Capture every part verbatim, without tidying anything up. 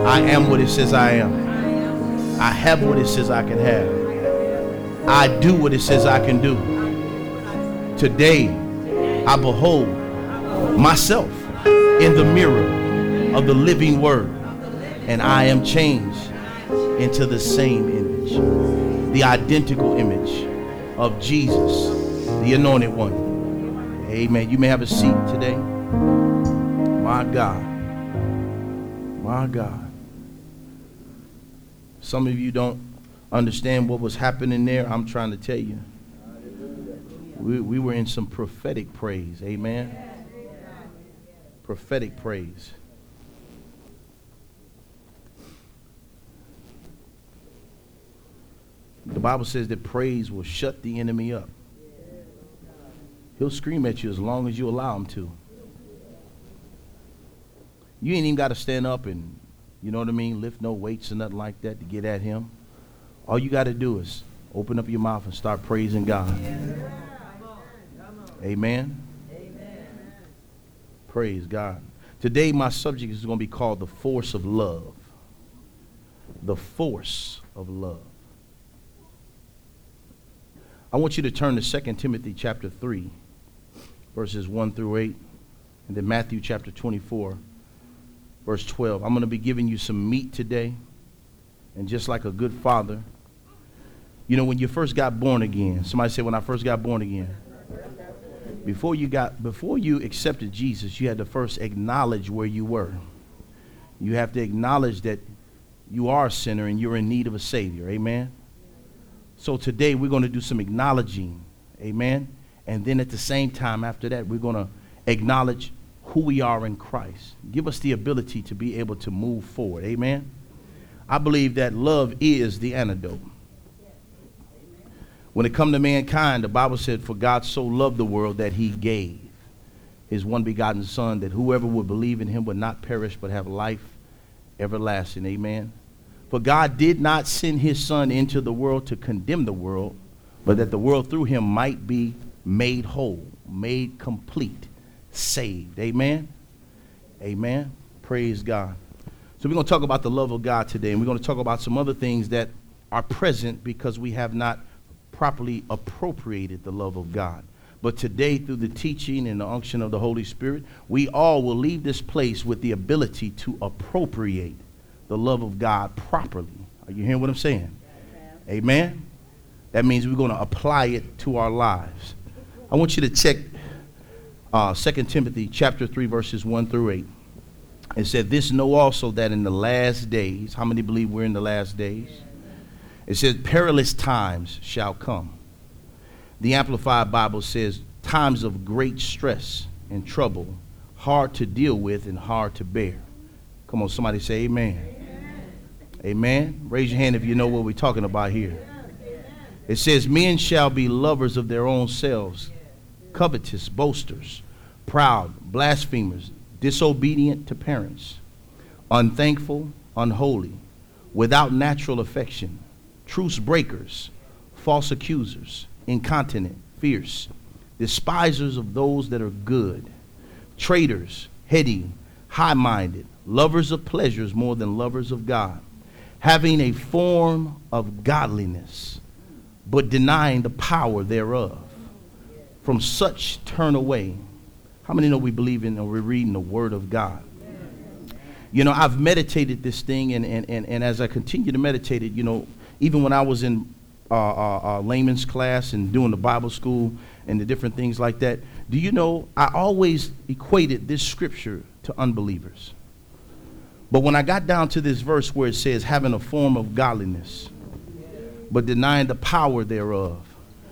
I am what it says I am. I have what it says I can have. I do what it says I can do. Today, I behold myself in the mirror of the living word, and I am changed into the same image, the identical image of Jesus, the anointed one. Amen. You may have a seat today. My God. My God. Some of you don't understand what was happening there. I'm trying to tell you. We, we were in some prophetic praise. Amen. Prophetic praise. The Bible says that praise will shut the enemy up. He'll scream at you as long as you allow him to. You ain't even got to stand up and, you know what I mean, lift no weights or nothing like that to get at him. All you got to do is open up your mouth and start praising God. Amen. Amen. Praise God. Today my subject is going to be called the force of love. The force of love. I want you to turn to Second Timothy chapter three, verses one through eight, and then Matthew chapter twenty-four, verse twelve. I'm going to be giving you some meat today, and just like a good father, you know, when you first got born again, somebody said, when I first got born again, before you got, before you accepted Jesus, you had to first acknowledge where you were. You have to acknowledge that you are a sinner and you're in need of a Savior. Amen. So today we're going to do some acknowledging. Amen. And then at the same time after that, we're going to acknowledge who we are in Christ. Give us the ability to be able to move forward. Amen. I believe that love is the antidote. When it comes to mankind, the Bible said, for God so loved the world that he gave his one begotten son, that whoever would believe in him would not perish but have life everlasting. Amen. For God did not send his son into the world to condemn the world, but that the world through him might be made whole, made complete, saved. Amen. Amen. Praise God. So we're going to talk about the love of God today, and we're going to talk about some other things that are present because we have not properly appropriated the love of God. But today, through the teaching and the unction of the Holy Spirit, we all will leave this place with the ability to appropriate the love of God properly. Are you hearing what I'm saying? Amen. Amen. That means we're going to apply it to our lives. I want you to check uh, Second Timothy chapter three, verses one through eight. It said, this know also that in the last days, how many believe we're in the last days? It says, perilous times shall come. The Amplified Bible says, times of great stress and trouble, hard to deal with and hard to bear. Come on, somebody say amen. Amen. Amen. Raise your hand if you know what we're talking about here. It says, men shall be lovers of their own selves, covetous, boasters, proud, blasphemers, disobedient to parents, unthankful, unholy, without natural affection, truce breakers, false accusers, incontinent, fierce, despisers of those that are good, traitors, heady, high-minded, lovers of pleasures more than lovers of God, having a form of godliness, but denying the power thereof. From such turn away. How many know we believe in or we're reading the word of God? You know, I've meditated this thing, and, and, and, and as I continue to meditate it, you know, even when I was in uh, uh, uh, layman's class and doing the Bible school and the different things like that, do you know, I always equated this scripture to unbelievers. But when I got down to this verse where it says, having a form of godliness, but denying the power thereof,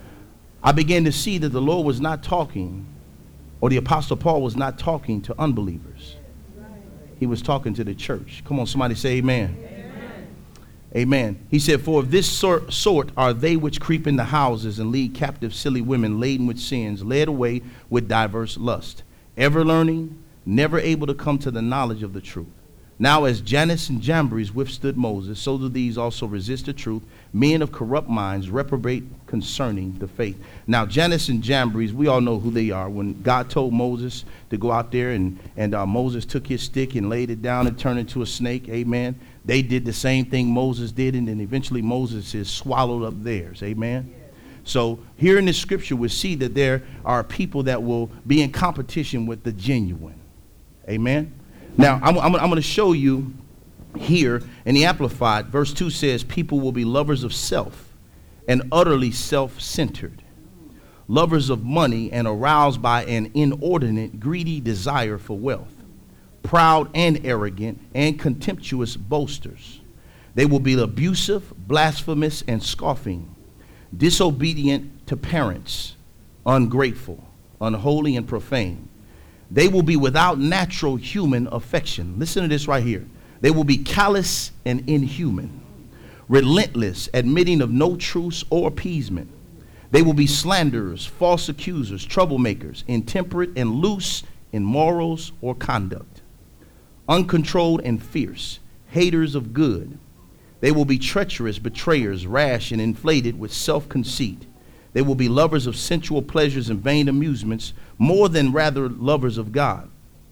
I began to see that the Lord was not talking, or the Apostle Paul was not talking to unbelievers. He was talking to the church. Come on, somebody say amen. Amen. Amen. He said, for of this sort, sort are they which creep into houses and lead captive silly women laden with sins, led away with diverse lust, ever learning, never able to come to the knowledge of the truth. Now as Jannes and Jambres withstood Moses, so do these also resist the truth. Men of corrupt minds reprobate concerning the faith. Now Jannes and Jambres, we all know who they are. When God told Moses to go out there and, and uh, Moses took his stick and laid it down and turned into a snake, amen. They did the same thing Moses did, and then eventually Moses is swallowed up theirs, amen. So here in this scripture we see that there are people that will be in competition with the genuine, amen. Now, I'm, I'm, I'm going to show you here in the Amplified. Verse two says, people will be lovers of self and utterly self-centered, lovers of money and aroused by an inordinate, greedy desire for wealth, proud and arrogant and contemptuous boasters. They will be abusive, blasphemous, and scoffing, disobedient to parents, ungrateful, unholy, and profane. They will be without natural human affection. Listen to this right here. They will be callous and inhuman, relentless, admitting of no truce or appeasement. They will be slanderers, false accusers, troublemakers, intemperate and loose in morals or conduct, uncontrolled and fierce, haters of good. They will be treacherous, betrayers, rash and inflated with self-conceit. They will be lovers of sensual pleasures and vain amusements, more than rather lovers of God.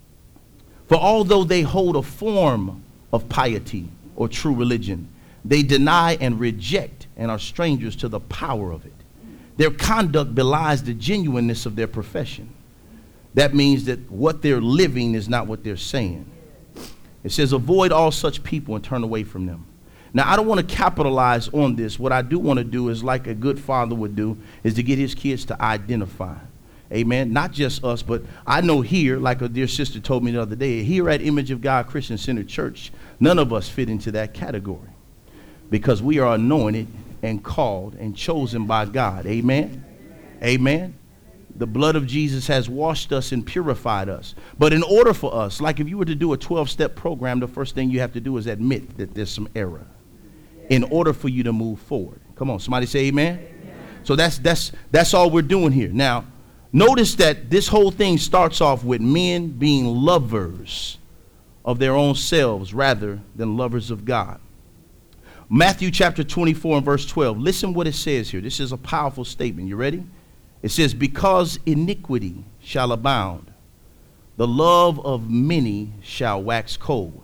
For although they hold a form of piety or true religion, they deny and reject and are strangers to the power of it. Their conduct belies the genuineness of their profession. That means that what they're living is not what they're saying. It says, avoid all such people and turn away from them. Now, I don't want to capitalize on this. What I do want to do is, like a good father would do, is to get his kids to identify. Amen. Not just us, but I know here, like a dear sister told me the other day, here at Image of God Christian Center Church, none of us fit into that category because we are anointed and called and chosen by God. Amen. Amen. The blood of Jesus has washed us and purified us. But in order for us, like if you were to do a twelve-step program, the first thing you have to do is admit that there's some error in order for you to move forward. Come on, somebody say amen. Amen. So that's that's that's all we're doing here. Now, notice that this whole thing starts off with men being lovers of their own selves rather than lovers of God. Matthew chapter twenty-four and verse twelve. Listen what it says here. This is a powerful statement. You ready? It says, because iniquity shall abound, the love of many shall wax cold.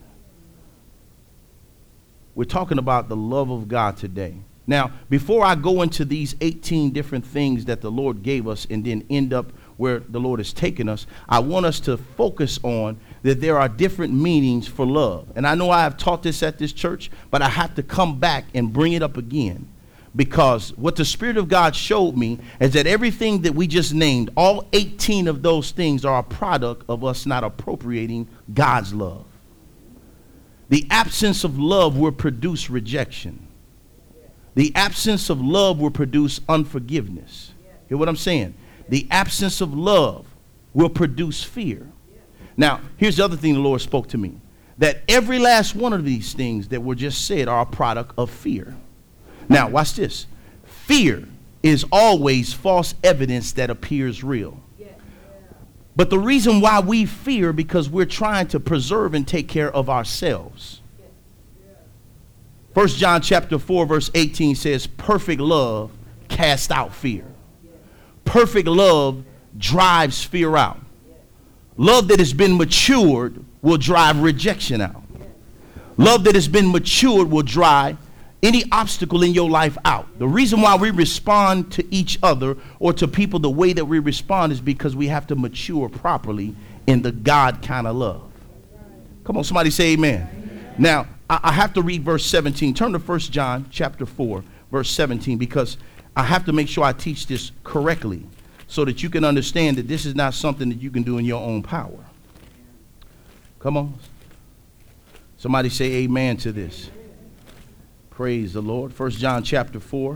We're talking about the love of God today. Now, before I go into these eighteen different things that the Lord gave us and then end up where the Lord has taken us, I want us to focus on that there are different meanings for love. And I know I have taught this at this church, but I have to come back and bring it up again. Because what the Spirit of God showed me is that everything that we just named, all eighteen of those things are a product of us not appropriating God's love. The absence of love will produce rejection. The absence of love will produce unforgiveness. Hear what I'm saying? The absence of love will produce fear. Now, here's the other thing the Lord spoke to me. That every last one of these things that were just said are a product of fear. Now, watch this. Fear is always false evidence that appears real. But the reason why we fear because we're trying to preserve and take care of ourselves. First John chapter four verse eighteen says, perfect love casts out fear. Perfect love drives fear out. Love that has been matured will drive rejection out. Love that has been matured will drive any obstacle in your life out. The reason why we respond to each other or to people the way that we respond is because we have to mature properly in the God kind of love. Come on, somebody say amen. Amen. Now, I, I have to read verse seventeen. Turn to First John chapter four, verse seventeen, because I have to make sure I teach this correctly so that you can understand that this is not something that you can do in your own power. Come on. Somebody say amen to this. Praise the Lord. First John chapter four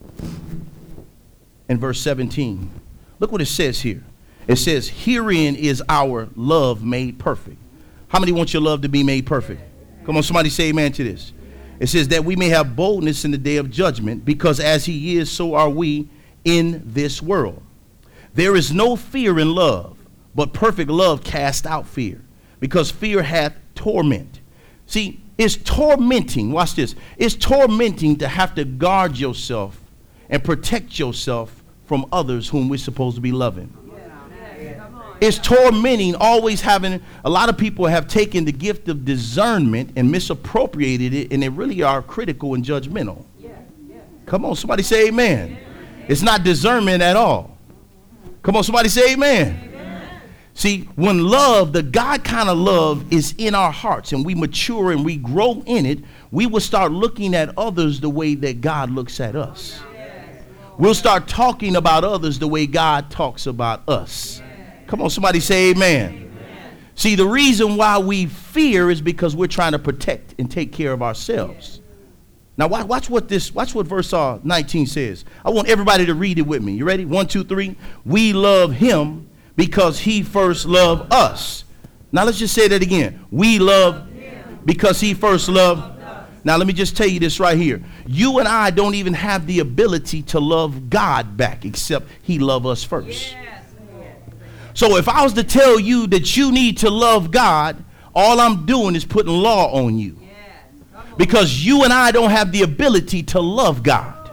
and verse seventeen. Look what it says here. It says, herein is our love made perfect. How many want your love to be made perfect? Come on, somebody say amen to this. It says that we may have boldness in the day of judgment, because as he is, so are we in this world. There is no fear in love, but perfect love casts out fear, because fear hath torment. See, it's tormenting. Watch this. It's tormenting to have to guard yourself and protect yourself from others whom we're supposed to be loving. It's tormenting always having, a lot of people have taken the gift of discernment and misappropriated it, and they really are critical and judgmental. Come on, somebody say amen. It's not discernment at all. Come on, somebody say amen. See, when love, the God kind of love is in our hearts and we mature and we grow in it, we will start looking at others the way that God looks at us. We'll start talking about others the way God talks about us. Come on, somebody say amen. See, the reason why we fear is because we're trying to protect and take care of ourselves. Now, watch, watch what this, watch what verse uh, nineteen says. I want everybody to read it with me. You ready? One, two, three. We love him because he first loved us. Now let's just say that again. We love because he first loved. Now let me just tell you this right here. You and I don't even have the ability to love God back except he loved us first. So if I was to tell you that you need to love God, all I'm doing is putting law on you. Because you and I don't have the ability to love God.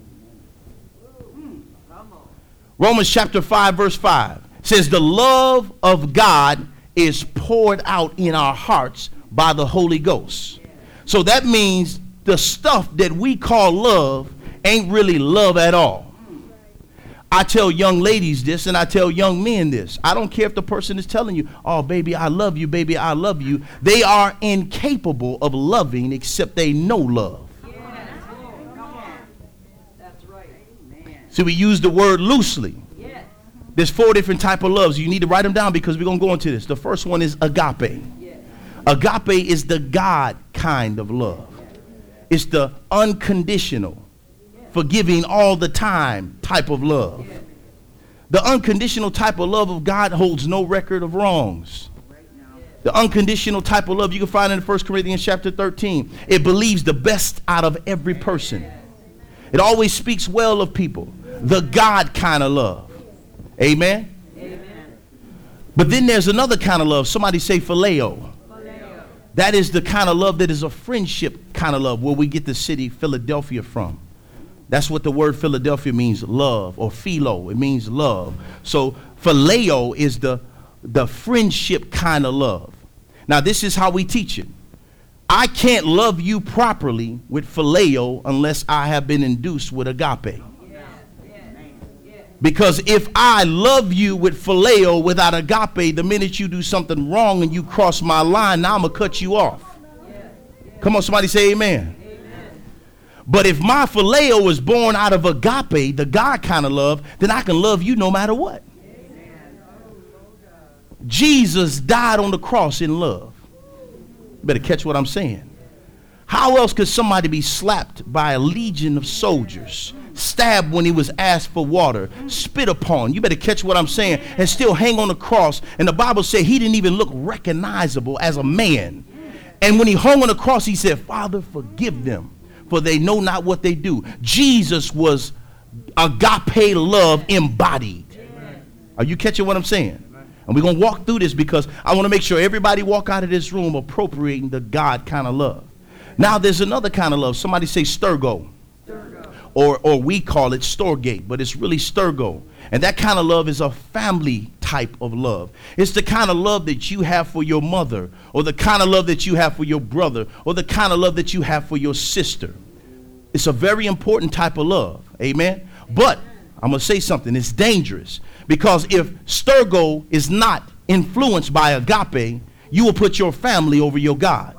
Romans chapter five verse five. Says the love of God is poured out in our hearts by the Holy Ghost. So that means the stuff that we call love ain't really love at all. I tell young ladies this and I tell young men this. I don't care if the person is telling you, oh, baby, I love you, baby, I love you. They are incapable of loving except they know love. That's right. So we use the word loosely. There's four different type of loves. You need to write them down because we're going to go into this. The first one is agape. Yeah. Agape is the God kind of love. It's the unconditional, yeah. forgiving all the time type of love. Yeah. The unconditional type of love of God holds no record of wrongs. The unconditional type of love you can find in First Corinthians chapter thirteen. It believes the best out of every person. It always speaks well of people. The God kind of love. Amen? Amen. But then there's another kind of love. Somebody say phileo. Phileo. That is the kind of love that is a friendship kind of love, where we get the city Philadelphia from. That's what the word Philadelphia means, love, or philo. It means love. So phileo is the, the friendship kind of love. Now this is how we teach it. I can't love you properly with phileo unless I have been induced with agape. Because if I love you with phileo without agape, the minute you do something wrong and you cross my line, now I'm going to cut you off. Come on, somebody say amen. Amen. But if my phileo is born out of agape, the God kind of love, then I can love you no matter what. Amen. Jesus died on the cross in love. You better catch what I'm saying. How else could somebody be slapped by a legion of soldiers, stabbed when he was asked for water, spit upon, you better catch what I'm saying, and still hang on the cross? And the Bible said he didn't even look recognizable as a man. And when he hung on the cross, he said, Father, forgive them, for they know not what they do. Jesus was agape love embodied. Are you catching what I'm saying? And we're going to walk through this because I want to make sure everybody walk out of this room appropriating the God kind of love. Now there's another kind of love. Somebody say sturgo. Sturgo. Or, or we call it storgate, but it's really sturgo. And that kind of love is a family type of love. It's the kind of love that you have for your mother, or the kind of love that you have for your brother, or the kind of love that you have for your sister. It's a very important type of love. Amen. But I'm going to say something. It's dangerous, because if sturgo is not influenced by agape, you will put your family over your God.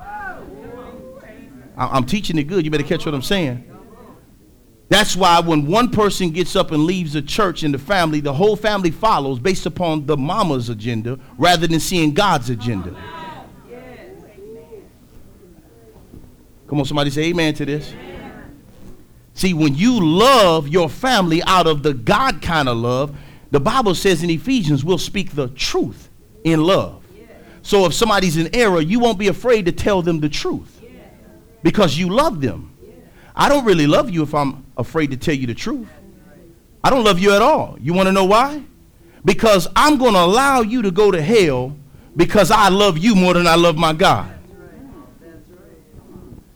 I'm teaching it good. You better catch what I'm saying. That's why when one person gets up and leaves the church and the family, the whole family follows based upon the mama's agenda rather than seeing God's agenda. Come on, somebody say amen to this. See, when you love your family out of the God kind of love, the Bible says in Ephesians, we'll speak the truth in love. So if somebody's in error, you won't be afraid to tell them the truth. Because you love them. I don't really love you if I'm afraid to tell you the truth. I don't love you at all. You want to know why? Because I'm going to allow you to go to hell because I love you more than I love my God.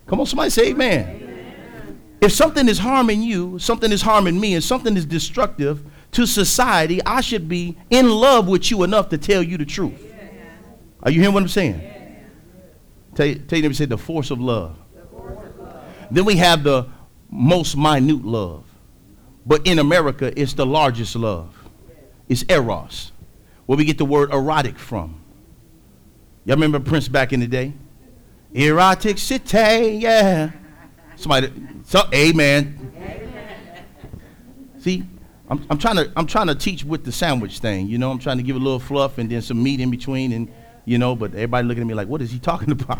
Come on, somebody say amen. Amen. If something is harming you, something is harming me, and something is destructive to society, I should be in love with you enough to tell you the truth. Are you hearing what I'm saying? Tell you, tell you, say the force of love. Force of love. Then we have the most minute love. But in America, it's the largest love. It's eros, where we get the word erotic from. Y'all remember Prince back in the day? Erotic city, yeah. Somebody, so, amen. Amen. See, I'm, I'm trying to, I'm trying to teach with the sandwich thing. You know, I'm trying to give a little fluff and then some meat in between, and you know. But everybody looking at me like, what is he talking about?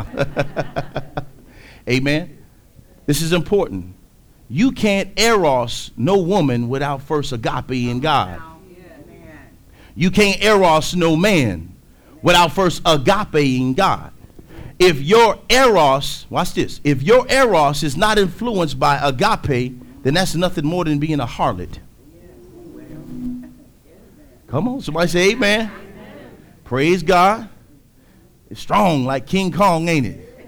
Amen. This is important. You can't eros no woman without first agape in God. You can't eros no man without first agape in God. If your eros, watch this, if your eros is not influenced by agape, then that's nothing more than being a harlot. Come on, somebody say amen. Amen. Praise God. It's strong like King Kong, ain't it?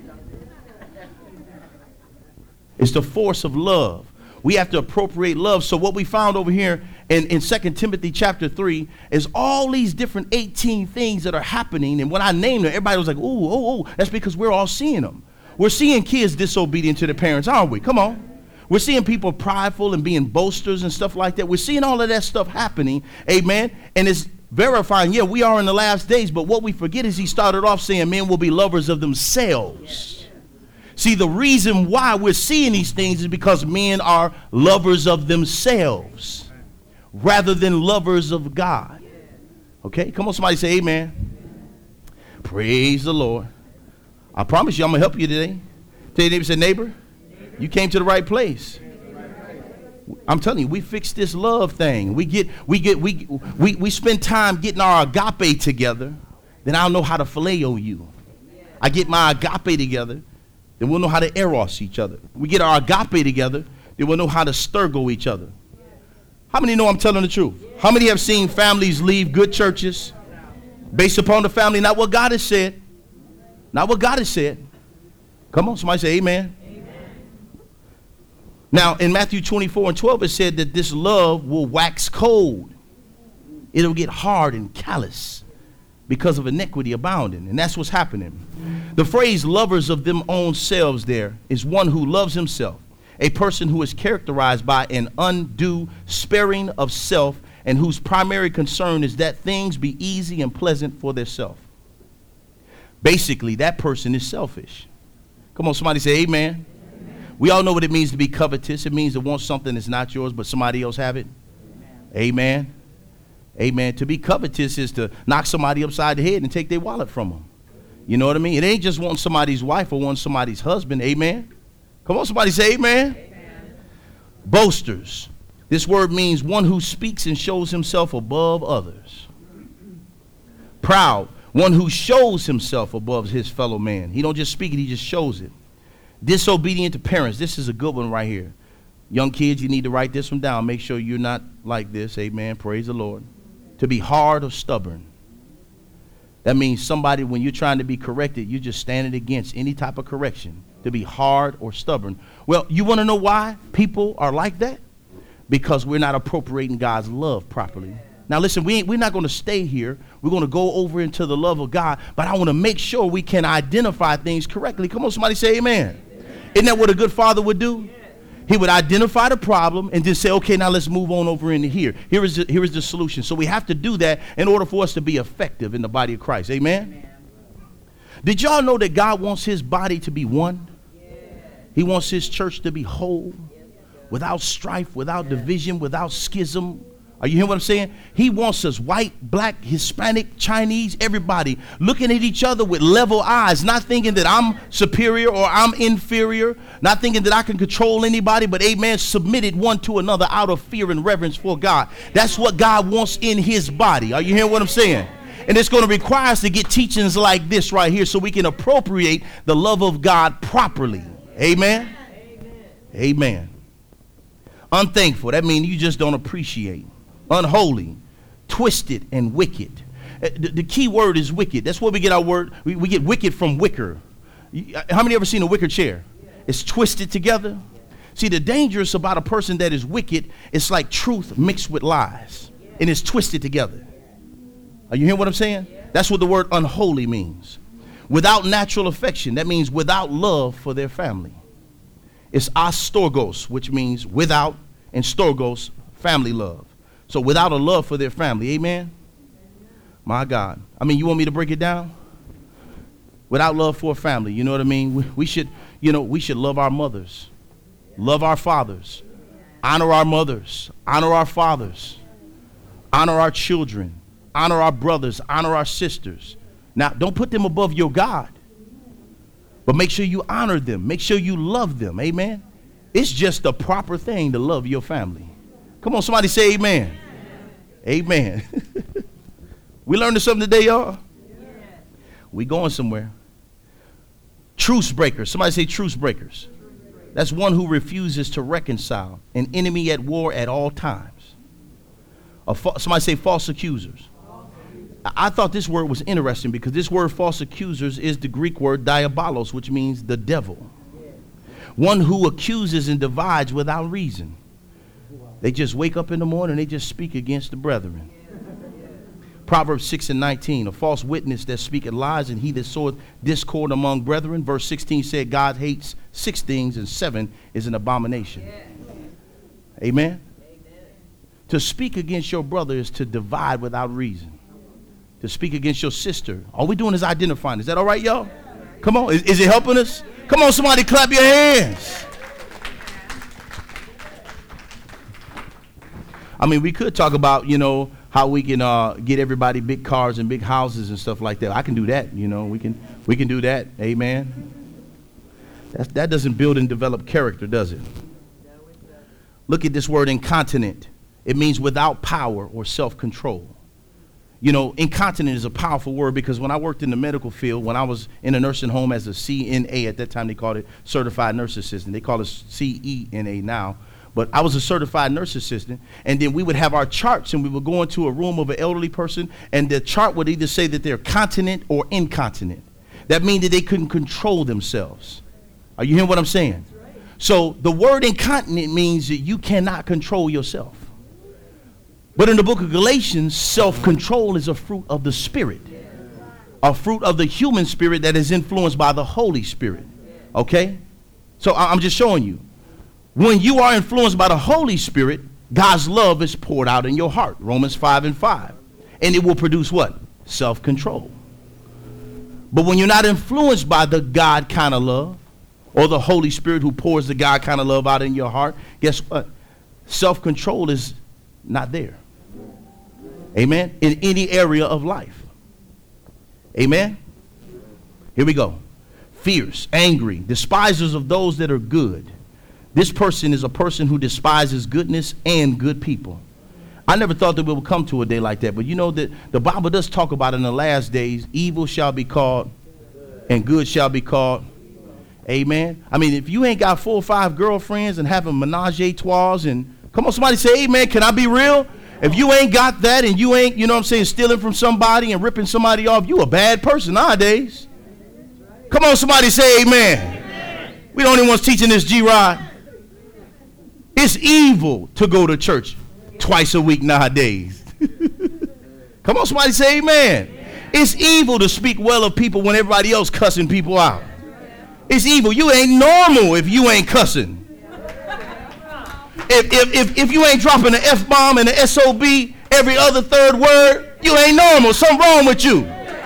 It's the force of love. We have to appropriate love. So what we found over here in, in Second Timothy chapter three is all these different eighteen things that are happening. And when I named them, everybody was like, ooh, oh, oh. That's because we're all seeing them. We're seeing kids disobedient to their parents, aren't we? Come on. We're seeing people prideful and being boasters and stuff like that. We're seeing all of that stuff happening. Amen. And it's verifying, yeah, we are in the last days. But what we forget is he started off saying men will be lovers of themselves. See, the reason why we're seeing these things is because men are lovers of themselves rather than lovers of God. Okay, come on, somebody say amen. Praise the Lord. I promise you I'm going to help you today. Tell your neighbor, say, neighbor, you came to the right place. I'm telling you, we fix this love thing. We get, we get, we, we, we spend time getting our agape together. Then I'll know how to phileo you. I get my agape together. Then we'll know how to eros each other. We get our agape together, then we'll know how to sturgo each other. How many know I'm telling the truth? How many have seen families leave good churches based upon the family, not what God has said, not what God has said? Come on, somebody say amen. Amen. Now, in Matthew twenty-four and twelve, it said that this love will wax cold. It'll get hard and callous because of iniquity abounding. And that's what's happening. The phrase lovers of them own selves there is one who loves himself, a person who is characterized by an undue sparing of self and whose primary concern is that things be easy and pleasant for their self. Basically, that person is selfish. Come on, somebody say amen. Amen. We all know what it means to be covetous. It means to want something that's not yours, but somebody else have it. Amen. Amen. Amen. To be covetous is to knock somebody upside the head and take their wallet from them. You know what I mean? It ain't just wanting somebody's wife or wanting somebody's husband. Amen. Come on, somebody say amen. Amen. Boasters. This word means one who speaks and shows himself above others. Proud. One who shows himself above his fellow man. He don't just speak it, he just shows it. Disobedient to parents. This is a good one right here. Young kids, you need to write this one down. Make sure you're not like this. Amen. Praise the Lord. To be hard or stubborn. That means somebody, when you're trying to be corrected, you're just standing against any type of correction. To be hard or stubborn. Well, you want to know why people are like that? Because we're not appropriating God's love properly. Now, listen, we ain't, we're not going to stay here. We're going to go over into the love of God. But I want to make sure we can identify things correctly. Come on, somebody say amen. Amen. Isn't that what a good father would do? He would identify the problem and just say, okay, now let's move on over into here. Here is the, here is the solution. So we have to do that in order for us to be effective in the body of Christ. Amen? Amen. Did y'all know that God wants his body to be one? Yeah. He wants his church to be whole, without strife, without yeah. division, without schism. Are you hearing what I'm saying? He wants us white, black, Hispanic, Chinese, everybody looking at each other with level eyes, not thinking that I'm superior or I'm inferior, not thinking that I can control anybody, but amen, submitted one to another out of fear and reverence for God. That's what God wants in his body. Are you hearing what I'm saying? And it's going to require us to get teachings like this right here so we can appropriate the love of God properly. Amen? Amen. Amen. Unthankful. That means you just don't appreciate. Unholy, twisted, and wicked. The, the key word is wicked. That's where we get our word. We, we get wicked from wicker. How many ever seen a wicker chair? It's twisted together. See, the dangerous about a person that is wicked, it's like truth mixed with lies, and it's twisted together. Are you hearing what I'm saying? That's what the word unholy means. Without natural affection, that means without love for their family. It's astorgos, which means without, and storgos, family love. So without a love for their family, amen? My God. I mean, you want me to break it down? Without love for a family, you know what I mean? We, we should, you know, we should love our mothers, love our fathers, honor our mothers, honor our fathers, honor our children, honor our brothers, honor our sisters. Now, don't put them above your God, but make sure you honor them. Make sure you love them, amen? It's just the proper thing to love your family. Come on, somebody say amen. Amen. Amen. We learned something today, y'all? Yeah. We going somewhere. Truce breakers. Somebody say truce breakers. That's one who refuses to reconcile, an enemy at war at all times. A fa- somebody say false accusers. I thought this word was interesting because this word false accusers is the Greek word diabolos, which means the devil. One who accuses and divides without reason. They just wake up in the morning and they just speak against the brethren. Proverbs six and nineteen, a false witness that speaketh lies, and he that soweth discord among brethren. Verse sixteen said God hates six things and seven is an abomination. Amen? Amen. To speak against your brother is to divide without reason. To speak against your sister, all we're doing is identifying. Is that all right, y'all? Come on. Is, is it helping us? Come on, somebody clap your hands. I mean, we could talk about, you know, how we can uh, get everybody big cars and big houses and stuff like that. I can do that, you know. We can we can do that. Amen. That's, that doesn't build and develop character, does it? Look at this word incontinent. It means without power or self-control. You know, incontinent is a powerful word because when I worked in the medical field, when I was in a nursing home as a C N A, at that time they called it certified nurse assistant. They call it C E N A now. But I was a certified nurse assistant, and then we would have our charts, and we would go into a room of an elderly person, and the chart would either say that they're continent or incontinent. That means that they couldn't control themselves. Are you hearing what I'm saying? So the word incontinent means that you cannot control yourself. But in the book of Galatians, self-control is a fruit of the Spirit, a fruit of the human spirit that is influenced by the Holy Spirit. Okay? So I'm just showing you. When you are influenced by the Holy Spirit, God's love is poured out in your heart. Romans five and five. And it will produce what? Self-control. But when you're not influenced by the God kind of love, or the Holy Spirit who pours the God kind of love out in your heart, guess what? Self-control is not there. Amen? In any area of life. Amen? Here we go. Fierce, angry, despisers of those that are good. This person is a person who despises goodness and good people. I never thought that we would come to a day like that, but you know that the Bible does talk about in the last days, evil shall be called and good shall be called. Amen. I mean, if you ain't got four or five girlfriends and having menage a trois and come on, somebody say, amen, can I be real? If you ain't got that and you ain't, you know what I'm saying, stealing from somebody and ripping somebody off, you a bad person nowadays. Come on, somebody say amen. Amen. We the only ones teaching this, G-Rod. It's evil to go to church twice a week nowadays. Come on, somebody say amen. Amen. It's evil to speak well of people when everybody else cussing people out. It's evil. You ain't normal if you ain't cussing. If, if, if, if you ain't dropping the F-bomb and the S O B every other third word, you ain't normal. Something wrong with you.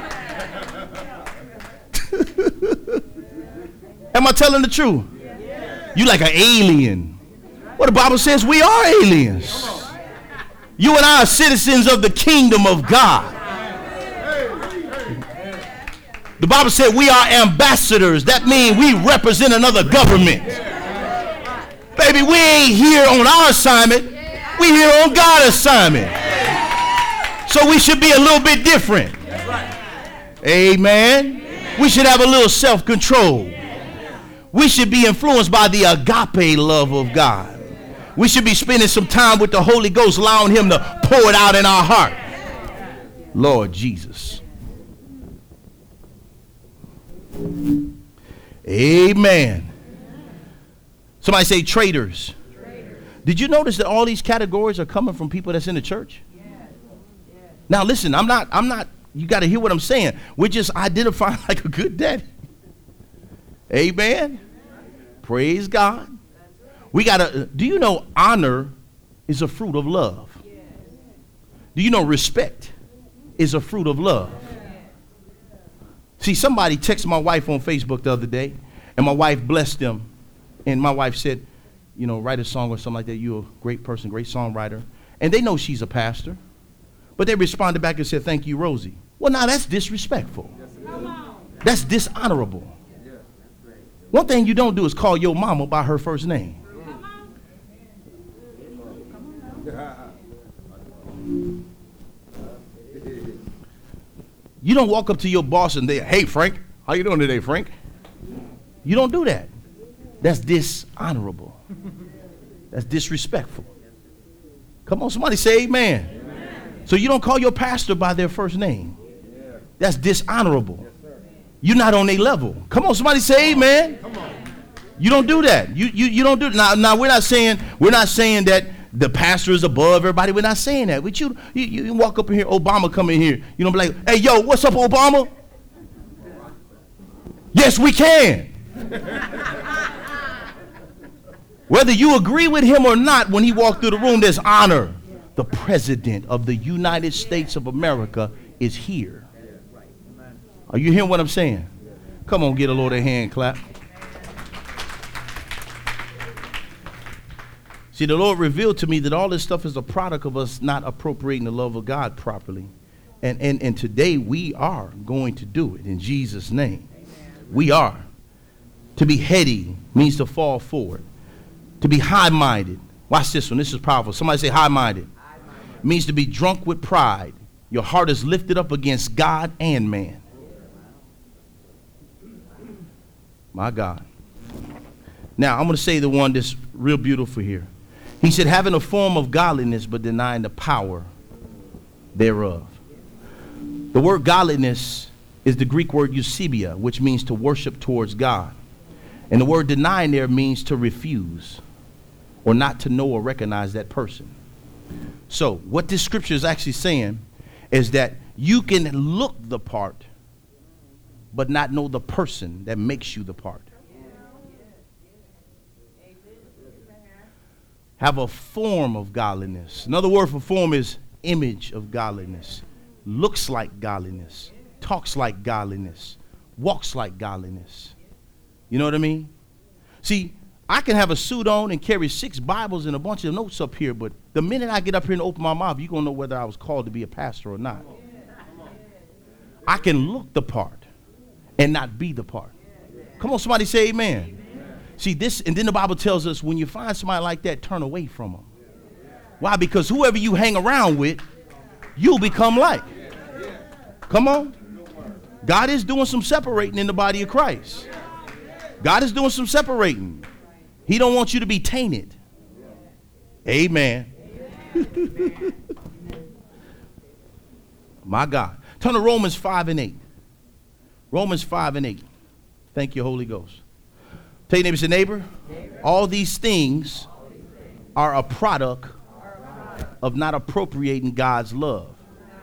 Am I telling the truth? You like an alien. Well, the Bible says we are aliens. You and I are citizens of the kingdom of God. The Bible said we are ambassadors. That means we represent another government. Baby, we ain't here on our assignment. We here on God's assignment. So we should be a little bit different. Amen. We should have a little self-control. We should be influenced by the agape love of God. We should be spending some time with the Holy Ghost, allowing him to pour it out in our heart. Lord Jesus. Amen. Somebody say traitors. Traitors. Did you notice that all these categories are coming from people that's in the church? Yes. Yes. Now listen, I'm not, I'm not, you got to hear what I'm saying. We're just identifying like a good daddy. Amen. Amen. Praise God. We got to, do you know honor is a fruit of love? Yes. Do you know respect is a fruit of love? Yes. See, somebody texted my wife on Facebook the other day, and my wife blessed them. And my wife said, you know, write a song or something like that. You're a great person, great songwriter. And they know she's a pastor. But they responded back and said, thank you, Rosie. Well, now that's disrespectful. That's dishonorable. One thing you don't do is call your mama by her first name. You don't walk up to your boss and they, hey, Frank, how you doing today, Frank? You don't do that. That's dishonorable. That's disrespectful. Come on, somebody say amen. Amen. So you don't call your pastor by their first name. That's dishonorable. Yes, you're not on their level. Come on, somebody say amen. Come on. You don't do that. You you you don't do it. Now, now we're not saying we're not saying that the pastor is above everybody. We're not saying that. But you you, you walk up in here, Obama come in here. You don't be like, hey, yo, what's up, Obama? Yes, we can. Whether you agree with him or not, when he walked through the room, there's honor. The president of the United States of America is here. Are you hearing what I'm saying? Come on, get a Lord a hand clap. See, the Lord revealed to me that all this stuff is a product of us not appropriating the love of God properly. And, and, and today we are going to do it in Jesus' name. We are. To be heady means to fall forward. To be high-minded. Watch this one. This is powerful. Somebody say high-minded. High-minded. Means to be drunk with pride. Your heart is lifted up against God and man. My God. Now, I'm going to say the one that's real beautiful here. He said, having a form of godliness, but denying the power thereof. The word godliness is the Greek word eusebia, which means to worship towards God. And the word denying there means to refuse or not to know or recognize that person. So what this scripture is actually saying is that you can look the part, but not know the person that makes you the part. Have a form of godliness. Another word for form is image of godliness. Looks like godliness. Talks like godliness. Walks like godliness. You know what I mean? See, I can have a suit on and carry six Bibles and a bunch of notes up here, but the minute I get up here and open my mouth, you're going to know whether I was called to be a pastor or not. I can look the part and not be the part. Come on, somebody say amen. Amen. See, this, and then the Bible tells us when you find somebody like that, turn away from them. Why? Because whoever you hang around with, you'll become like. Come on. God is doing some separating in the body of Christ. God is doing some separating. He don't want you to be tainted. Amen. My God. Turn to Romans five and eight. Romans five and eight. Thank you, Holy Ghost. Tell your neighbor, say, neighbor, all these things are a product of not appropriating God's love.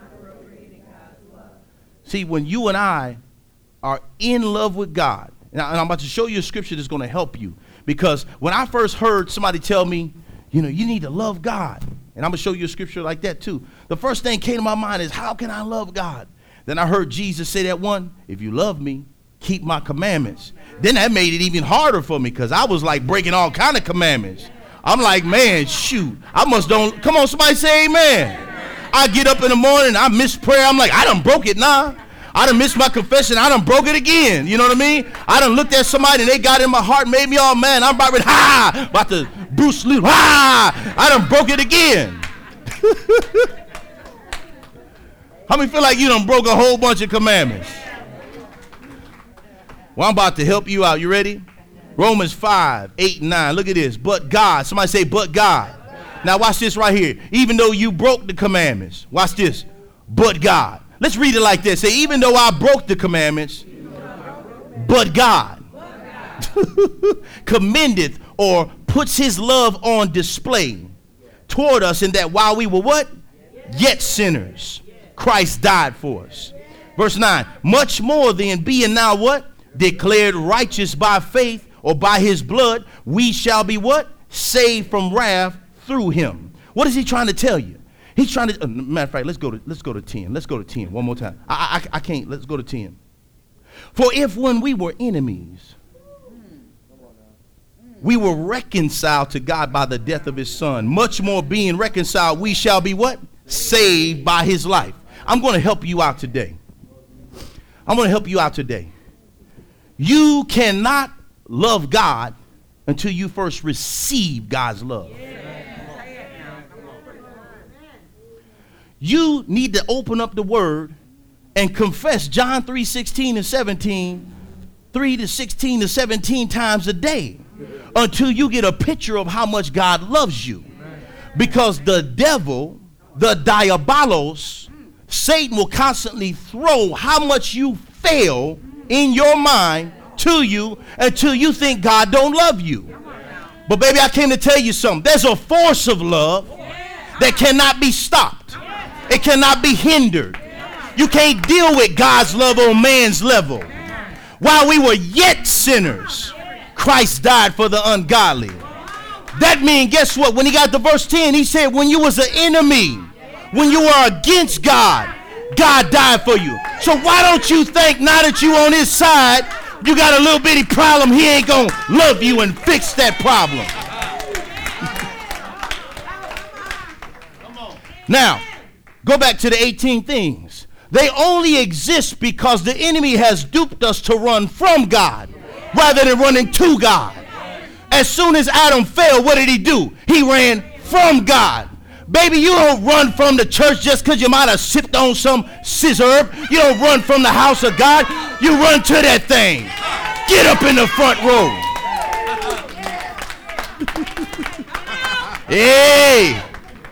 See, when you and I are in love with God, and I'm about to show you a scripture that's going to help you. Because when I first heard somebody tell me, you know, you need to love God. And I'm going to show you a scripture like that too. The first thing came to my mind is, how can I love God? Then I heard Jesus say that one, if you love me, keep my commandments. Then that made it even harder for me because I was like breaking all kind of commandments. I'm like, man, shoot. I must don't. Come on, somebody say amen. I get up in the morning, I miss prayer. I'm like, I done broke it now. I done missed my confession. I done broke it again. You know what I mean? I done looked at somebody and they got in my heart, made me all mad. I'm about to, ha, about to Bruce Lee, ha, I done broke it again. How many feel like you done broke a whole bunch of commandments? Well, I'm about to help you out. You ready? Romans five, eight, and nine. Look at this. But God. Somebody say, but God. Now watch this right here. Even though you broke the commandments. Watch this. But God. Let's read it like this. Say, even though I broke the commandments, but God commendeth or puts his love on display toward us, in that while we were what? Yet sinners, Christ died for us. Verse nine, much more then, being now what? Declared righteous by faith, or by his blood, we shall be what? Saved from wrath through him. What is he trying to tell you? He's trying to, uh, matter of fact, let's go to, let's go to ten. Let's go to ten one more time. I, I, I can't, let's go to ten. For if when we were enemies, we were reconciled to God by the death of his son, much more being reconciled, we shall be what? Saved by his life. I'm going to help you out today. I'm going to help you out today. You cannot love God until you first receive God's love. You need to open up the word and confess John three sixteen and seventeen, three to sixteen to seventeen times a day until you get a picture of how much God loves you. Because the devil, the diabolos, Satan will constantly throw how much you fail in your mind to you until you think God don't love you. But baby, I came to tell you something. There's a force of love that cannot be stopped. It cannot be hindered. You can't deal with God's love on man's level. While we were yet sinners, Christ died for the ungodly. That means, guess what? When he got to verse ten, he said, when you was an enemy, when you were against God, God died for you. So why don't you think now that you on his side, you got a little bitty problem, he ain't gonna love you and fix that problem? Now, go back to the eighteen things. They only exist because the enemy has duped us to run from God rather than running to God. As soon as Adam fell, what did he do? He ran from God. Baby, you don't run from the church just because you might have sipped on some scissor. You don't run from the house of God. You run to that thing. Get up in the front row. Hey.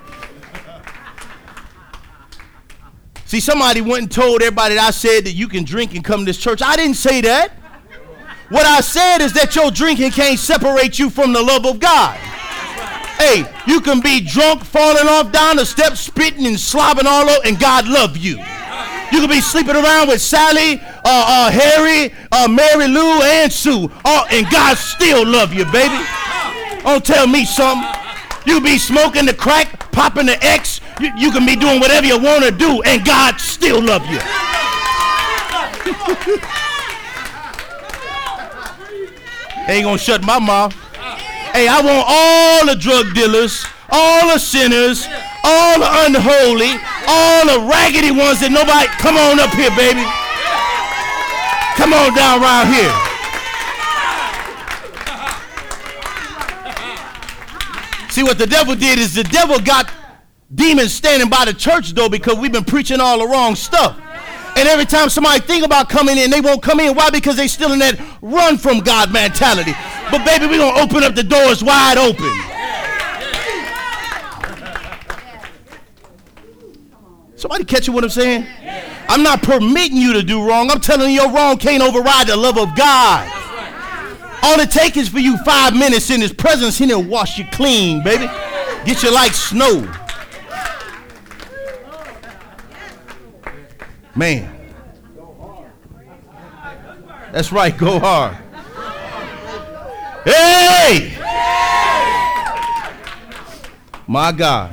See, somebody went and told everybody that I said that you can drink and come to this church. I didn't say that. What I said is that your drinking can't separate you from the love of God. Hey, you can be drunk, falling off down the steps, spitting and slobbing all over, and God love you. You can be sleeping around with Sally, uh, uh, Harry, uh, Mary Lou, and Sue, uh, and God still love you, baby. Don't tell me something. You be smoking the crack, popping the X. You, you can be doing whatever you want to do, and God still love you. Ain't gonna shut my mouth. Hey, I want all the drug dealers, all the sinners, all the unholy, all the raggedy ones that nobody, come on up here, baby. Come on down around here. See, what the devil did is the devil got demons standing by the church door because we've been preaching all the wrong stuff. And every time somebody think about coming in, they won't come in. Why? Because they still in that run from God mentality. But baby, we're going to open up the doors wide open. Somebody catching what I'm saying? I'm not permitting you to do wrong. I'm telling you your wrong can't override the love of God. All it takes is for you five minutes in his presence, and he'll wash you clean, baby. Get you like snow. Man. That's right, go hard. Hey! My God.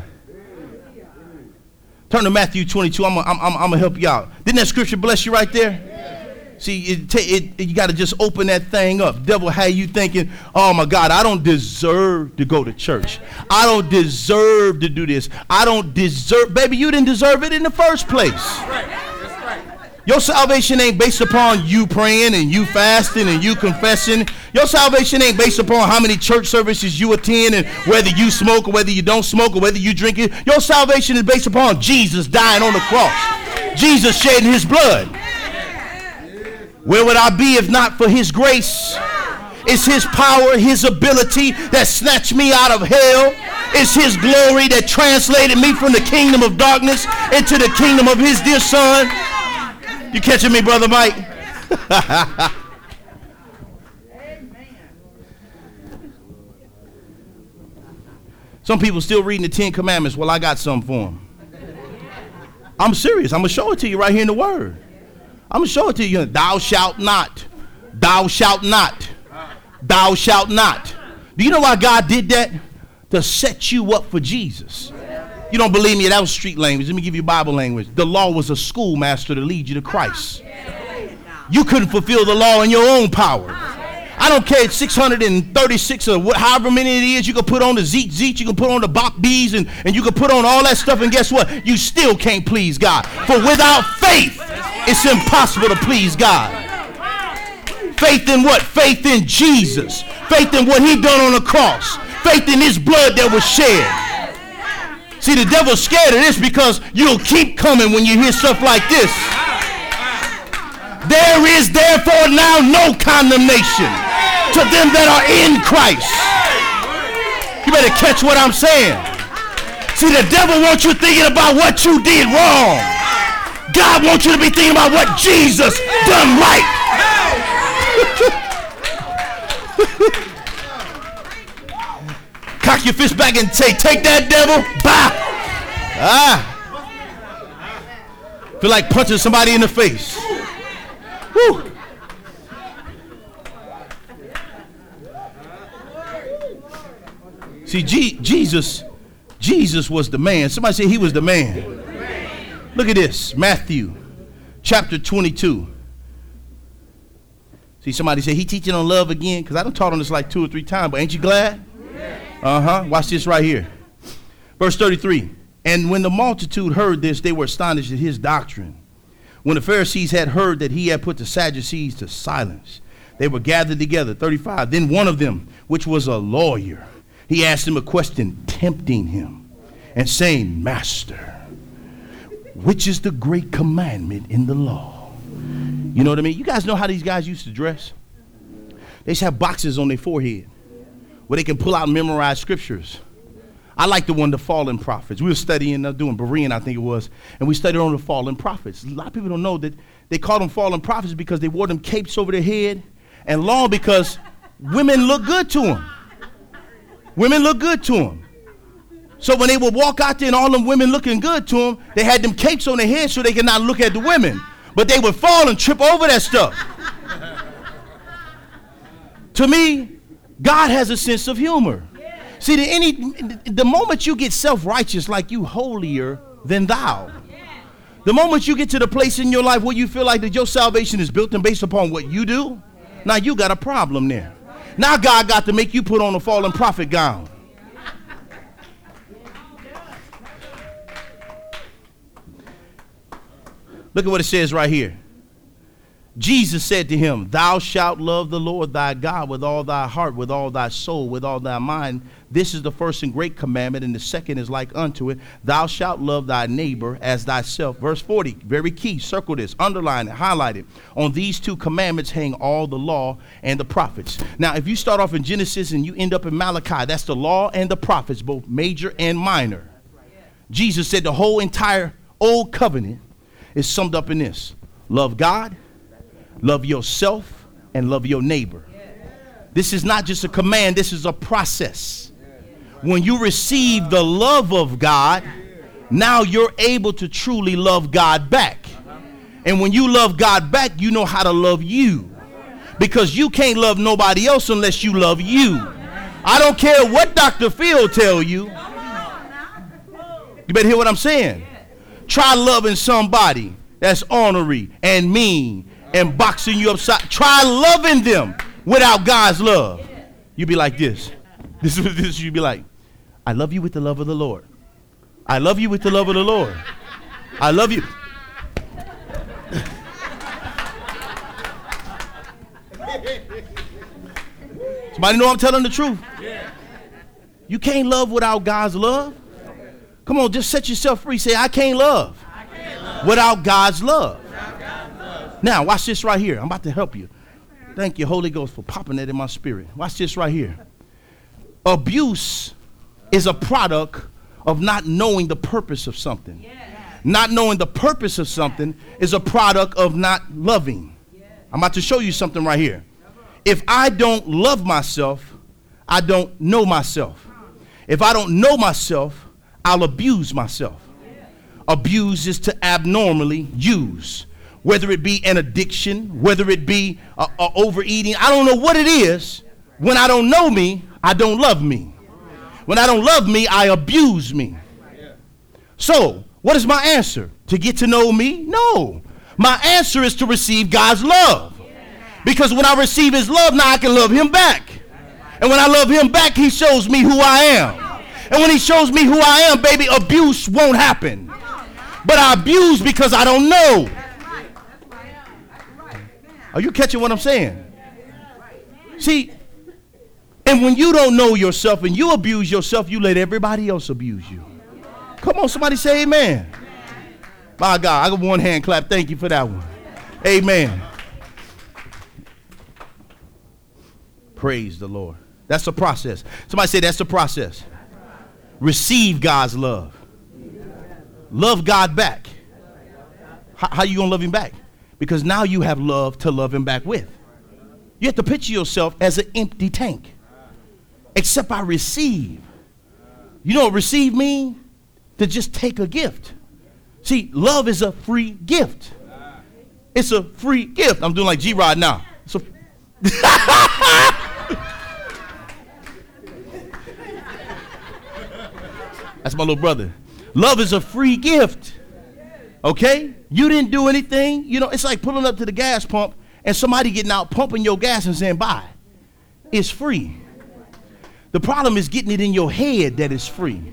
Turn to Matthew twenty-two. I'm going I'm, I'm to help you out. Didn't that scripture bless you right there? See, it, it, it, you got to just open that thing up. Devil had you thinking, oh, my God, I don't deserve to go to church. I don't deserve to do this. I don't deserve. Baby, you didn't deserve it in the first place. That's right. That's right. Your salvation ain't based upon you praying and you fasting and you confessing. Your salvation ain't based upon how many church services you attend and whether you smoke or whether you don't smoke or whether you drink it. Your salvation is based upon Jesus dying on the cross. Jesus shedding his blood. Where would I be if not for his grace? It's his power, his ability that snatched me out of hell. It's his glory that translated me from the kingdom of darkness into the kingdom of his dear son. You catching me, Brother Mike? Some people still reading the Ten Commandments. Well, I got some for them. I'm serious. I'm going to show it to you right here in the Word. I'm going to show it to you. Thou shalt not. Thou shalt not. Thou shalt not. Do you know why God did that? To set you up for Jesus. You don't believe me? That was street language. Let me give you Bible language. The law was a schoolmaster to lead you to Christ. You couldn't fulfill the law in your own power. I don't care, it's six hundred thirty-six or what, however many it is. You can put on the Zeet Zeet, you can put on the Bop Bees, and, and you can put on all that stuff, and guess what? You still can't please God. For without faith, it's impossible to please God. Faith in what? Faith in Jesus. Faith in what he done on the cross. Faith in his blood that was shed. See, the devil's scared of this because you'll keep coming when you hear stuff like this. There is therefore now no condemnation to them that are in Christ. You better catch what I'm saying. See, the devil wants you thinking about what you did wrong. God wants you to be thinking about what Jesus done right. Cock your fist back and say, take that, devil. Bah. Ah. Feel like punching somebody in the face. Woo. See, G- Jesus, Jesus was the man. Somebody say he was the man. Look at this, Matthew chapter twenty-two. See, somebody say he teaching on love again, because I done taught on this like two or three times, but ain't you glad? Uh-huh. Watch this right here. Verse thirty-three. And when the multitude heard this, they were astonished at his doctrine. When the Pharisees had heard that he had put the Sadducees to silence, they were gathered together. thirty-five. Then one of them, which was a lawyer, he asked him a question, tempting him, and saying, Master, which is the great commandment in the law? You know what I mean? You guys know how these guys used to dress? They used to have boxes on their forehead where they can pull out and memorize scriptures. I like the one, the fallen prophets. We were studying, uh, doing Berean, I think it was, and we studied on the fallen prophets. A lot of people don't know that they called them fallen prophets because they wore them capes over their head, and long because women look good to them. Women look good to them. So when they would walk out there and all them women looking good to them, they had them capes on their head so they could not look at the women. But they would fall and trip over that stuff. To me, God has a sense of humor. See, the, any, the moment you get self-righteous like you holier than thou, the moment you get to the place in your life where you feel like that your salvation is built and based upon what you do, now you got a problem there. Now God got to make you put on a fallen prophet gown. Look at what it says right here. Jesus said to him, thou shalt love the Lord thy God with all thy heart, with all thy soul, with all thy mind. This is the first and great commandment, and the second is like unto it. Thou shalt love thy neighbor as thyself. Verse forty, very key. Circle this, underline it, highlight it. On these two commandments hang all the law and the prophets. Now, if you start off in Genesis and you end up in Malachi, that's the law and the prophets, both major and minor. Jesus said the whole entire old covenant is summed up in this. Love God, love yourself, and love your neighbor. This is not just a command, this is a process. When you receive the love of God, now you're able to truly love God back. And when you love God back, you know how to love you. Because you can't love nobody else unless you love you. I don't care what Doctor Phil tell you. You better hear what I'm saying. Try loving somebody that's ornery and mean and boxing you upside. Try loving them without God's love. You be like this. This is this. You be like, I love you with the love of the Lord. I love you with the love of the Lord. I love you. Somebody know I'm telling the truth. You can't love without God's love. Come on, just set yourself free. Say, I can't love, I can't love. Without God's love. Without God's love. Now, watch this right here. I'm about to help you. Thank you, Holy Ghost, for popping that in my spirit. Watch this right here. Abuse is a product of not knowing the purpose of something. Yeah. Not knowing the purpose of something is a product of not loving. Yeah. I'm about to show you something right here. If I don't love myself, I don't know myself. If I don't know myself, I'll abuse myself. Abuse is to abnormally use, whether it be an addiction, whether it be a, a overeating. I don't know what it is. When I don't know me, I don't love me. When I don't love me, I abuse me. So, what is my answer? To get to know me? No. My answer is to receive God's love. Because when I receive his love, now I can love him back. And when I love him back, he shows me who I am. And when he shows me who I am, baby, abuse won't happen. But I abuse because I don't know. Are you catching what I'm saying? See, and when you don't know yourself and you abuse yourself, you let everybody else abuse you. Come on, somebody say amen. My God, I got one hand clap. Thank you for that one. Amen. Praise the Lord. That's the process. Somebody say that's the process. Receive God's love. Love God back. How, how you going to love him back? Because now you have love to love him back with. You have to picture yourself as an empty tank. Except I receive. You know what receive means? To just take a gift. See, love is a free gift. It's a free gift. I'm doing like G-Rod now. It's a That's my little brother. Love is a free gift. Okay? You didn't do anything. You know, it's like pulling up to the gas pump and somebody getting out pumping your gas and saying bye. It's free. The problem is getting it in your head that it's free.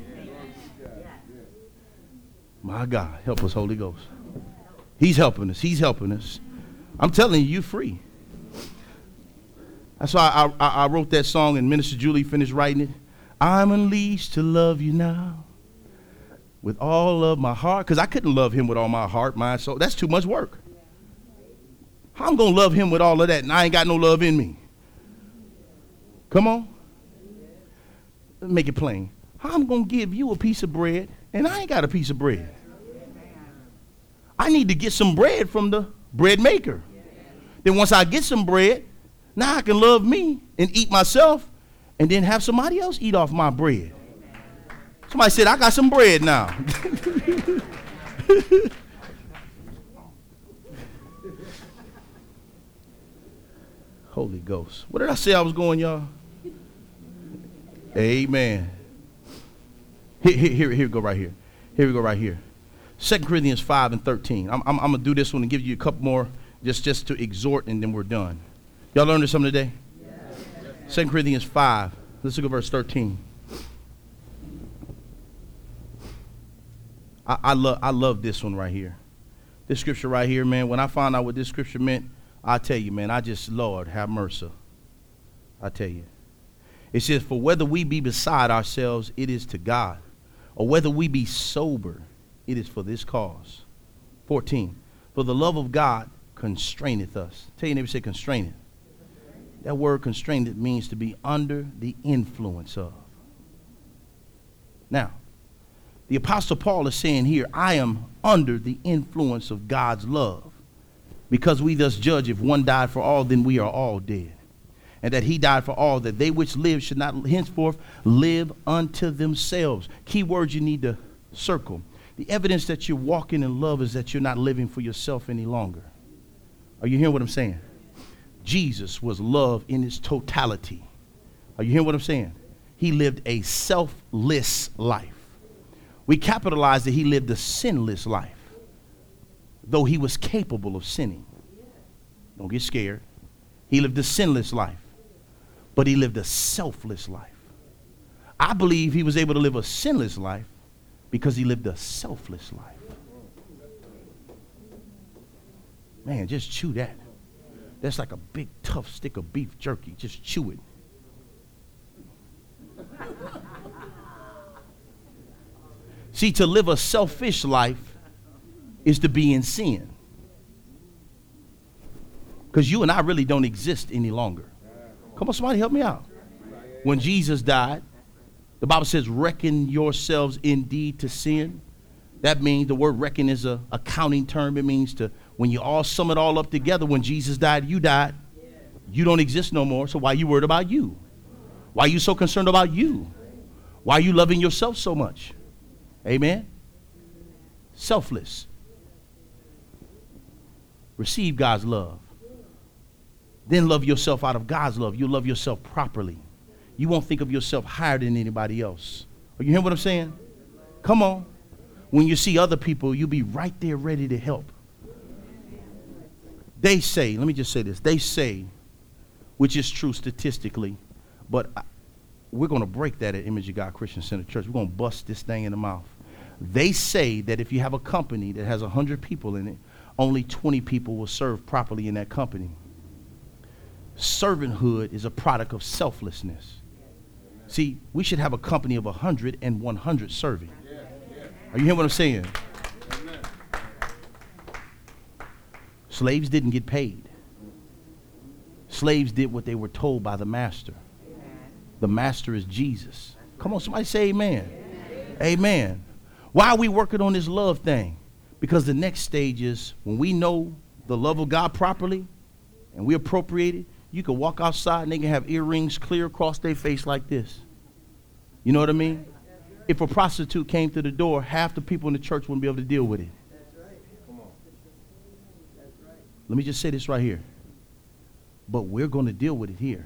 My God, help us, Holy Ghost. He's helping us. He's helping us. I'm telling you, you're free. That's why I, I, I wrote that song and Minister Julie finished writing it. I'm unleashed to love you now with all of my heart. Because I couldn't love him with all my heart, mind, soul. That's too much work. How I'm going to love him with all of that and I ain't got no love in me? Come on. Let's make it plain. How I'm going to give you a piece of bread and I ain't got a piece of bread? I need to get some bread from the bread maker. Then once I get some bread, now I can love me and eat myself and then have somebody else eat off my bread. Somebody said, I got some bread now. Holy Ghost. What did I say I was going, y'all? Amen. Here, here, here, here we go right here. Here we go right here. Second Corinthians five and thirteen. I'm, I'm, I'm going to do this one and give you a couple more just, just to exhort and then we're done. Y'all learned something today? Yes. Second Corinthians five. Let's look at verse thirteen. I, I, love, I love this one right here. This scripture right here, man, when I found out what this scripture meant, I tell you, man, I just, Lord, have mercy. I tell you. It says, for whether we be beside ourselves, it is to God. Or whether we be sober, it is for this cause. fourteen. For the love of God constraineth us. Tell your neighbor, say constraineth. That word constraineth means to be under the influence of. Now, the Apostle Paul is saying here, I am under the influence of God's love. Because we thus judge, if one died for all, then we are all dead. And that he died for all, that they which live should not henceforth live unto themselves. Key words you need to circle. The evidence that you're walking in love is that you're not living for yourself any longer. Are you hearing what I'm saying? Jesus was love in its totality. Are you hearing what I'm saying? He lived a selfless life. We capitalize that he lived a sinless life, though he was capable of sinning. Don't get scared. He lived a sinless life, but he lived a selfless life. I believe he was able to live a sinless life because he lived a selfless life. Man, just chew that. That's like a big, tough stick of beef jerky. Just chew it. See, to live a selfish life is to be in sin. Because you and I really don't exist any longer. Come on, somebody help me out. When Jesus died, the Bible says, reckon yourselves indeed to sin. That means the word reckon is a accounting term. It means to, when you all sum it all up together, when Jesus died, you died. You don't exist no more. So why are you worried about you? Why are you so concerned about you? Why are you loving yourself so much? Amen. Selfless. Receive God's love. Then love yourself out of God's love. You love yourself properly. You won't think of yourself higher than anybody else. Are you hearing what I'm saying? Come on. When you see other people, you'll be right there ready to help. They say, let me just say this. They say, which is true statistically, but I, we're going to break that at Image of God Christian Center Church. We're going to bust this thing in the mouth. They say that if you have a company that has one hundred people in it, only twenty people will serve properly in that company. Servanthood is a product of selflessness. See, we should have a company of one hundred and one hundred serving. Are you hearing what I'm saying? Slaves didn't get paid. Slaves did what they were told by the master. The master is Jesus. Come on, somebody say amen. Amen. Amen. Why are we working on this love thing? Because the next stage is when we know the love of God properly and we appropriate it, you can walk outside and they can have earrings clear across their face like this. You know what I mean? If a prostitute came to the door, half the people in the church wouldn't be able to deal with it. Let me just say this right here. But we're going to deal with it here.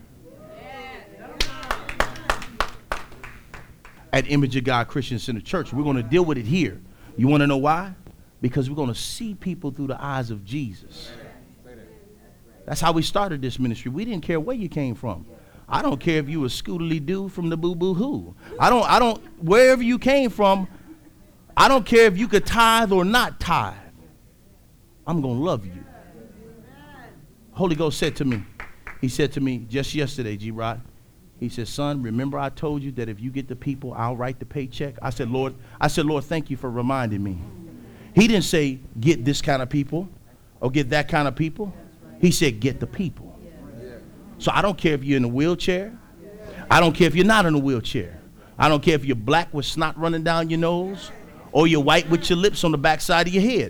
At Image of God Christian Center Church, we're going to deal with it here. You want to know why? Because we're going to see people through the eyes of Jesus. That's how we started this ministry. We didn't care where you came from. I don't care if you were Scooterly Doo from the Boo Boo Who. I don't, I don't, wherever you came from, I don't care if you could tithe or not tithe. I'm going to love you. Holy Ghost said to me, he said to me just yesterday, G-Rod, he said, son, remember I told you that if you get the people, I'll write the paycheck? I said, Lord, I said, Lord, thank you for reminding me. He didn't say get this kind of people or get that kind of people. He said get the people. So I don't care if you're in a wheelchair. I don't care if you're not in a wheelchair. I don't care if you're black with snot running down your nose or you're white with your lips on the backside of your head.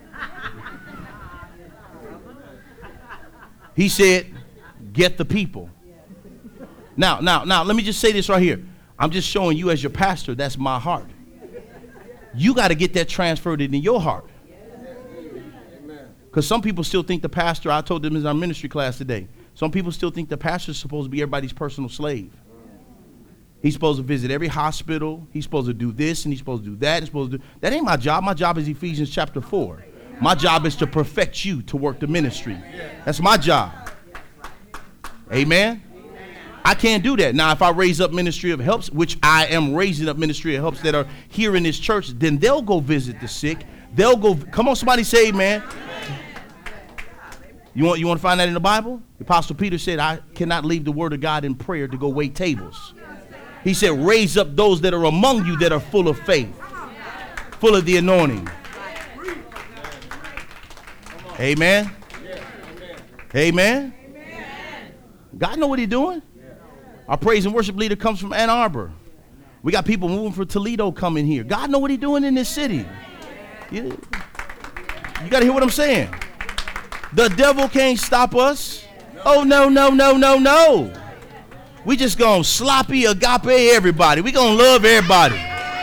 He said, get the people. Now, now, now, let me just say this right here. I'm just showing you as your pastor, that's my heart. You got to get that transferred into your heart. Because some people still think the pastor, I told them in our ministry class today, some people still think the pastor is supposed to be everybody's personal slave. He's supposed to visit every hospital. He's supposed to do this and he's supposed to do that. He's supposed to do, that ain't my job. My job is Ephesians chapter four. My job is to perfect you to work the ministry. That's my job. Amen. I can't do that. Now, if I raise up ministry of helps, which I am raising up ministry of helps that are here in this church, then they'll go visit the sick. They'll go. Come on, somebody say amen. You want, you want to find that in the Bible? The Apostle Peter said, I cannot leave the word of God in prayer to go wait tables. He said, raise up those that are among you that are full of faith, full of the anointing. Amen. Amen. God know what he's doing. Our praise and worship leader comes from Ann Arbor. We got people moving from Toledo coming here. God know what he's doing in this city. Yeah. You got to hear what I'm saying. The devil can't stop us. Oh, no, no, no, no, no. We just going to sloppy agape everybody. We going to love everybody.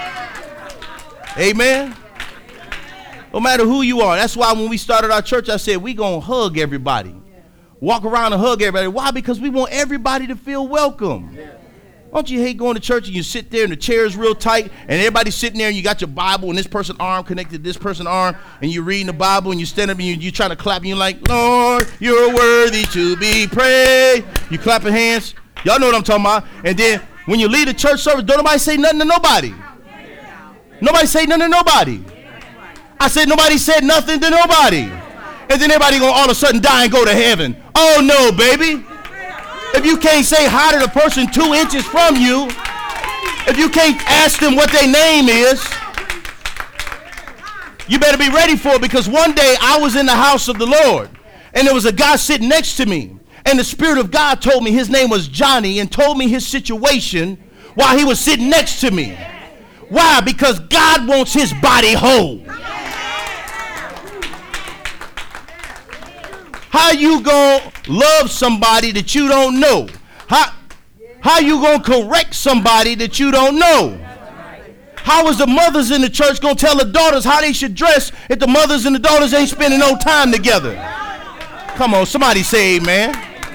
Amen. No matter who you are. That's why when we started our church, I said, we going to hug everybody. Walk around and hug everybody. Why? Because we want everybody to feel welcome. Don't you hate going to church and you sit there and the chair is real tight and everybody's sitting there and you got your Bible and this person's arm connected to this person's arm and you're reading the Bible and you stand up and you, you're trying to clap and you're like, Lord, you're worthy to be praised. You clapping hands. Y'all know what I'm talking about. And then when you leave the church service, don't nobody say nothing to nobody. Nobody say nothing to nobody. I said nobody said nothing to nobody. And then everybody gonna all of a sudden die and go to heaven. Oh no, baby. If you can't say hi to the person two inches from you, if you can't ask them what their name is, you better be ready for it, because one day I was in the house of the Lord and there was a guy sitting next to me and the Spirit of God told me his name was Johnny and told me his situation while he was sitting next to me. Why? Because God wants his body whole. How you gonna love somebody that you don't know? How, How you going to correct somebody that you don't know? How is the mothers in the church going to tell the daughters how they should dress if the mothers and the daughters ain't spending no time together? Come on, somebody say amen.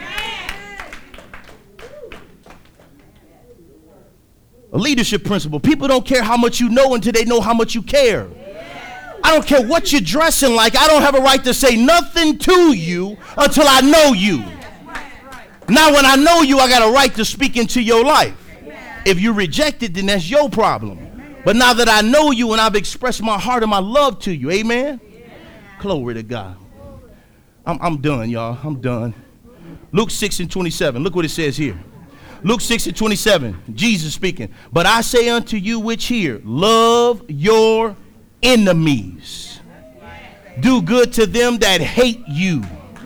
A leadership principle. People don't care how much you know until they know how much you care. I don't care what you're dressing like. I don't have a right to say nothing to you until I know you. Now, when I know you, I got a right to speak into your life. If you reject it, then that's your problem. But now that I know you and I've expressed my heart and my love to you, amen? Glory to God. I'm, I'm done, y'all. I'm done. Luke six and twenty-seven. Look what it says here. Luke six and twenty-seven. Jesus speaking. But I say unto you which hear, love your enemies. Do good to them that hate you.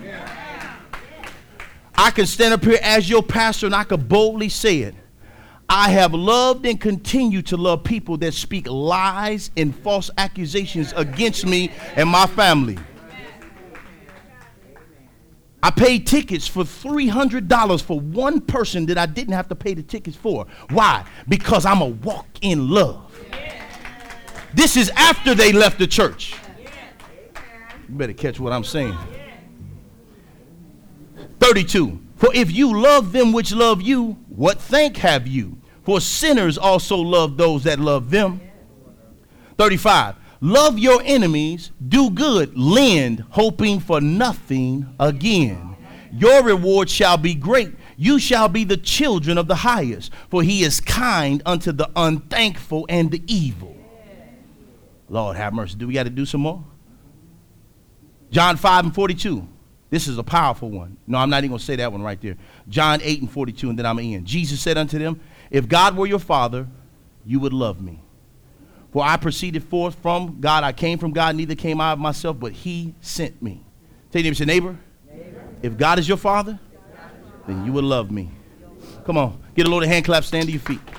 I can stand up here as your pastor and I could boldly say it. I have loved and continue to love people that speak lies and false accusations against me and my family. I paid tickets for three hundred dollars for one person that I didn't have to pay the tickets for. Why? Because I'm a walk in love. This is after they left the church. You better catch what I'm saying. thirty-two. For if you love them which love you, what thank have you? For sinners also love those that love them. thirty-five. Love your enemies, do good, lend, hoping for nothing again. Your reward shall be great. You shall be the children of the highest, for he is kind unto the unthankful and the evil. Lord have mercy. Do we got to do some more? John five and forty-two. This is a powerful one. No, I'm not even going to say that one right there. John eight and forty-two, and then I'm in. Jesus said unto them, if God were your father, you would love me. For I proceeded forth from God. I came from God, neither came I of myself, but he sent me. Tell your neighbor, say, neighbor, neighbor, if God is your father, then you would love me. Come on, get a load of hand claps, stand to your feet.